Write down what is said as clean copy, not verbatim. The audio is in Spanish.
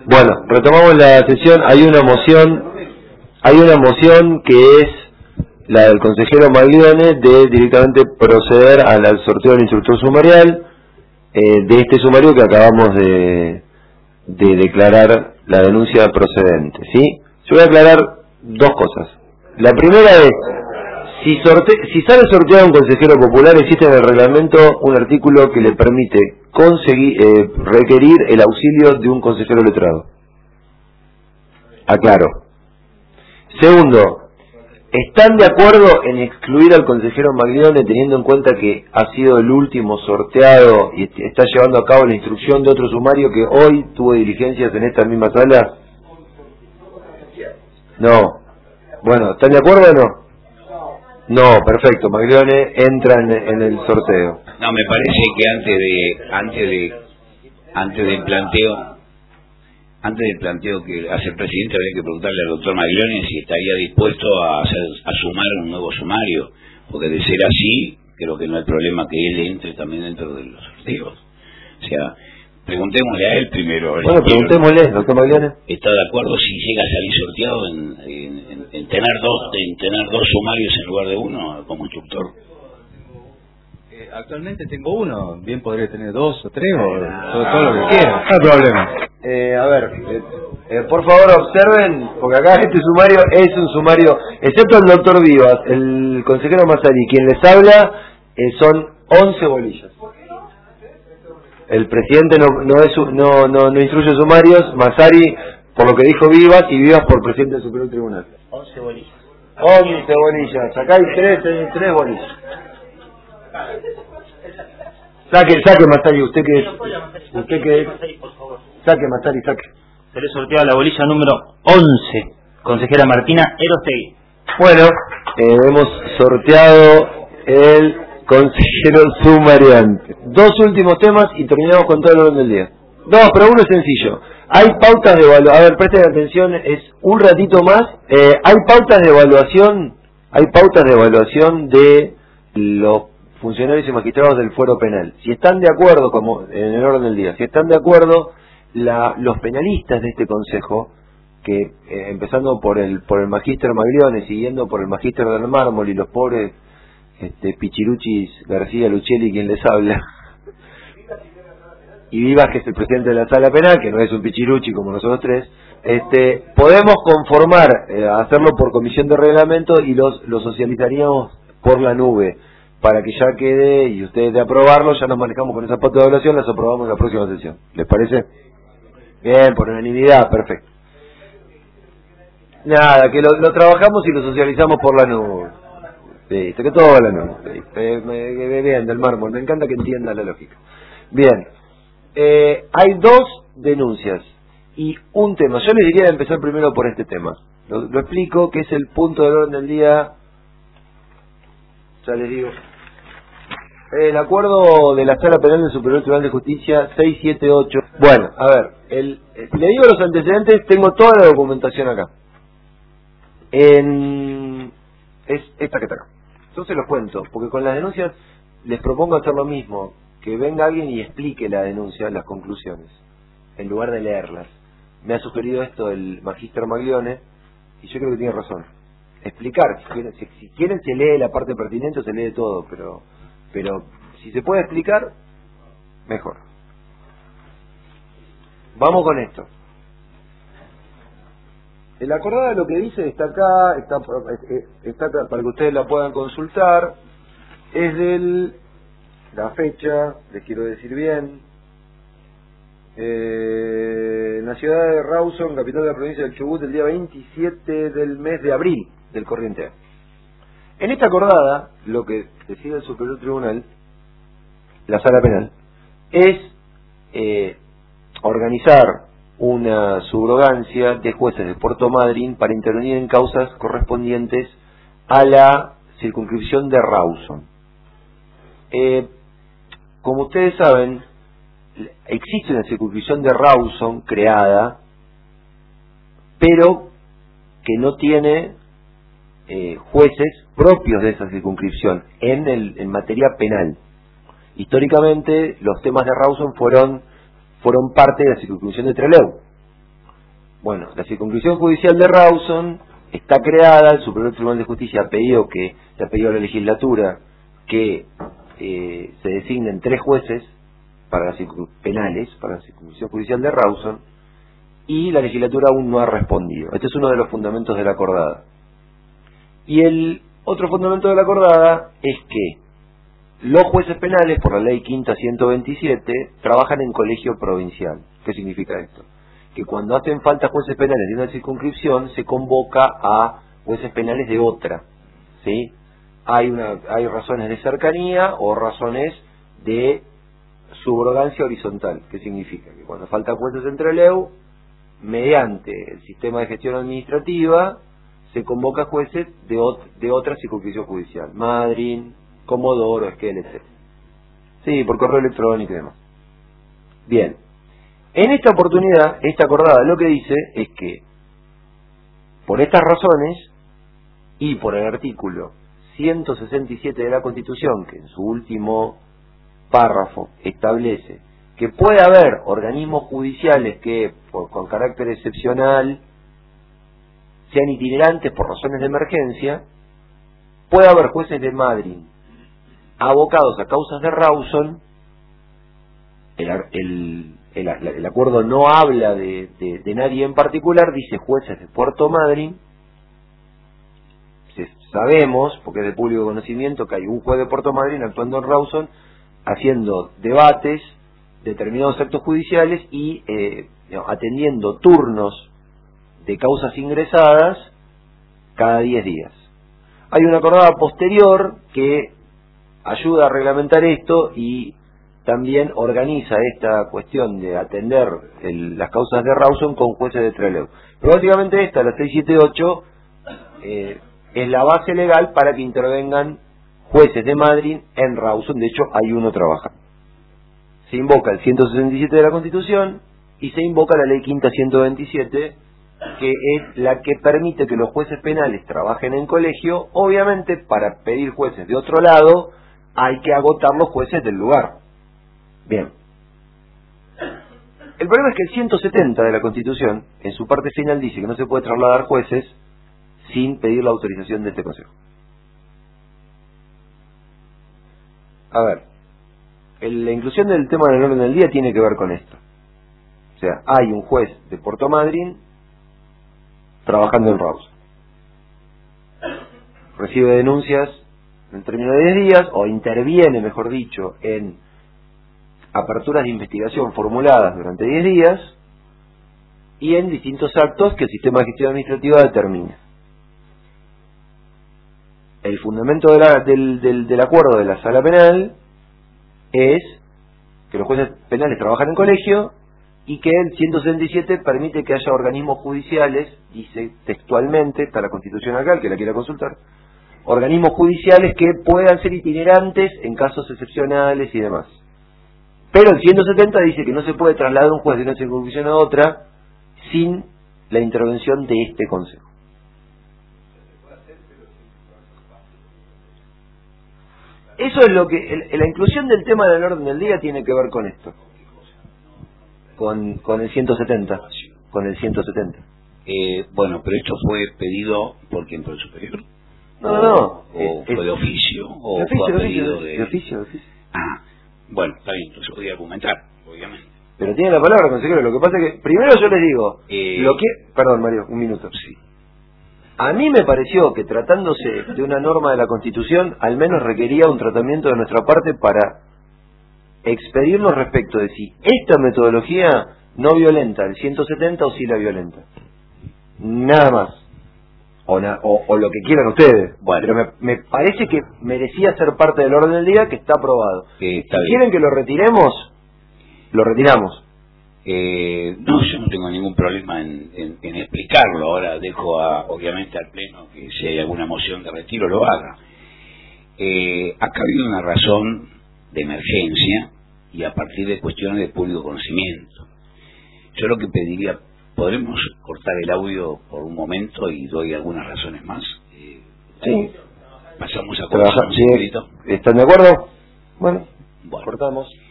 Bueno, retomamos la sesión. Hay una moción que es la del consejero Maglione de directamente proceder al sorteo del instructor sumarial de este sumario que acabamos de declarar la denuncia procedente, ¿sí? Yo voy a aclarar dos cosas. La primera es, si sale sorteado un consejero popular, existe en el reglamento un artículo que le permite requerir el auxilio de un consejero letrado. Aclaro. Segundo, ¿están de acuerdo en excluir al consejero Maglione teniendo en cuenta que ha sido el último sorteado y está llevando a cabo la instrucción de otro sumario que hoy tuvo diligencias en esta misma sala? No. Bueno, ¿están de acuerdo o no? No, perfecto. Maglione entra en el sorteo. No, me parece que antes del planteo que hace el presidente, habría que preguntarle al doctor Maglione si estaría dispuesto a sumar un nuevo sumario, porque de ser así, creo que no hay problema que él entre también dentro de los sorteos. O sea, preguntémosle a él primero. Bueno, preguntémosle, doctor Maglione. ¿Está de acuerdo si llega a salir sorteado en tener dos sumarios en lugar de uno como instructor? Actualmente tengo uno, bien podría tener dos o tres o todo lo que quiera, no hay problema. Por favor observen, porque acá este sumario es un sumario, excepto el doctor Vivas, el consejero Massari, quien les habla, son 11 bolillas. El presidente no instruye sumarios, Massari por lo que dijo Vivas y Vivas por presidente del Superior Tribunal. 11 bolillas. 11 bolillas, acá hay tres bolillas. Saque Massari, usted que es. Saque Massari, saque. Se le sortea la bolilla número 11, consejera Martina Erostegui. Bueno, hemos sorteado el consejero sumariante. Dos últimos temas y terminamos con todo el orden del día. No, pero uno es sencillo. Hay pautas de evaluación. A ver, presten atención, es un ratito más. Hay pautas de evaluación de los funcionarios y magistrados del fuero penal. Si están de acuerdo, como en el orden del día, si están de acuerdo, los penalistas de este consejo, que empezando por el magíster Maglione, siguiendo por el magíster del Mármol y los pobres Pichiruchis García Luchelli, quien les habla, y Vivas, que es el presidente de la sala penal, que no es un Pichiruchi como nosotros tres, podemos conformar, hacerlo por comisión de reglamento y lo socializaríamos por la nube, para que ya quede, y ustedes de aprobarlo, ya nos manejamos con esa pauta de evaluación, las aprobamos en la próxima sesión. ¿Les parece? Bien, por unanimidad, perfecto. Nada, que lo trabajamos y lo socializamos por la nube. Listo, que todo va a la nube. Bien, del Mármol, me encanta que entienda la lógica. Bien, hay dos denuncias y un tema. Yo les diría empezar primero por este tema. Lo explico, que es el punto del orden del día. Ya les digo. El acuerdo de la Sala Penal del Superior Tribunal de Justicia 678. Bueno, a ver, le digo los antecedentes, tengo toda la documentación acá. Es esta que está acá. Yo se los cuento, porque con las denuncias les propongo hacer lo mismo, que venga alguien y explique la denuncia, las conclusiones, en lugar de leerlas. Me ha sugerido esto el magíster Maglione, y yo creo que tiene razón. Explicar, si quieren se lee la parte pertinente o se lee todo, pero si se puede explicar, mejor. Vamos con esto. El acordado, lo que dice está acá, está acá para que ustedes la puedan consultar. Es la fecha, les quiero decir bien, en la ciudad de Rawson, capital de la provincia del Chubut, el día 27 del mes de abril del corriente año. En esta acordada, lo que decide el Superior Tribunal, la Sala Penal, es organizar una subrogancia de jueces de Puerto Madryn para intervenir en causas correspondientes a la circunscripción de Rawson. Como ustedes saben, existe una circunscripción de Rawson creada, pero que no tiene jueces propios de esa circunscripción en materia penal. Históricamente los temas de Rawson fueron parte de la circunscripción de Trelew. Bueno, la circunscripción judicial de Rawson está creada, el Superior Tribunal de Justicia ha pedido a la legislatura que se designen 3 jueces para penales para la circunscripción judicial de Rawson, y la legislatura aún no ha respondido. Este es uno de los fundamentos de la acordada. Y el otro fundamento de la acordada es que los jueces penales, por la ley quinta 127, trabajan en colegio provincial. ¿Qué significa esto? Que cuando hacen falta jueces penales de una circunscripción, se convoca a jueces penales de otra, ¿sí? Hay razones de cercanía o razones de subrogancia horizontal. ¿Qué significa? Que cuando faltan jueces entre Trelew, mediante el sistema de gestión administrativa, se convoca jueces de otra circunscripción judicial, Madryn, Comodoro, Esquel, etc. Sí, por correo electrónico y demás. Bien, en esta oportunidad, esta acordada lo que dice es que, por estas razones, y por el artículo 167 de la Constitución, que en su último párrafo establece que puede haber organismos judiciales que, con carácter excepcional, sean itinerantes por razones de emergencia, puede haber jueces de Madryn abocados a causas de Rawson. El acuerdo no habla de nadie en particular, dice jueces de Puerto Madryn. Sabemos, porque es de público conocimiento, que hay un juez de Puerto Madryn actuando en Rawson, haciendo debates, determinados actos judiciales y atendiendo turnos de causas ingresadas cada 10 días. Hay una acordada posterior que ayuda a reglamentar esto y también organiza esta cuestión de atender las causas de Rawson con jueces de Trelew. Pero básicamente esta, la 678, es la base legal para que intervengan jueces de Madryn en Rawson. De hecho, hay uno trabajando. Se invoca el 167 de la Constitución y se invoca la ley quinta 127, que es la que permite que los jueces penales trabajen en colegio. Obviamente, para pedir jueces de otro lado, hay que agotar los jueces del lugar. Bien. El problema es que el 170 de la Constitución, en su parte final, dice que no se puede trasladar jueces sin pedir la autorización de este Consejo. A ver, la inclusión del tema del orden del día tiene que ver con esto. O sea, hay un juez de Puerto Madryn trabajando en Rawson. Recibe denuncias en términos de 10 días, o interviene, mejor dicho, en aperturas de investigación formuladas durante 10 días, y en distintos actos que el sistema de gestión administrativa determina. El fundamento del acuerdo de la sala penal es que los jueces penales trabajan en colegio y que el 167 permite que haya organismos judiciales, dice textualmente, está la Constitución acá, el que la quiera consultar, organismos judiciales que puedan ser itinerantes en casos excepcionales y demás. Pero el 170 dice que no se puede trasladar un juez de una circunscripción a otra sin la intervención de este Consejo. Eso es lo que... la inclusión del tema del orden del día tiene que ver con esto. Con el 170. Con el 170. Bueno, pero esto fue pedido por quién, por el superior. No. ¿O fue de oficio? ¿O fue a pedido de oficio? Ah, bueno, está bien, entonces podía argumentar, obviamente. Pero tiene la palabra, consejero. Lo que pasa es que, primero yo les digo, Perdón, Mario, un minuto. Sí. A mí me pareció que, tratándose de una norma de la Constitución, al menos requería un tratamiento de nuestra parte para expedirnos respecto de si esta metodología no violenta el 170 o si la violenta. Nada más. O lo que quieran ustedes. Bueno. Pero me parece que merecía ser parte del orden del día, que está aprobado. Si quieren que lo retiremos, lo retiramos. No, yo no tengo ningún problema en explicarlo. Ahora dejo obviamente al Pleno que si hay alguna moción de retiro lo haga. Acá ha habido una razón de emergencia y a partir de cuestiones de público conocimiento. Yo lo que pediría, ¿podremos cortar el audio por un momento y doy algunas razones más? Sí. Pasamos a trabajar. ¿Están de acuerdo? Bueno, cortamos.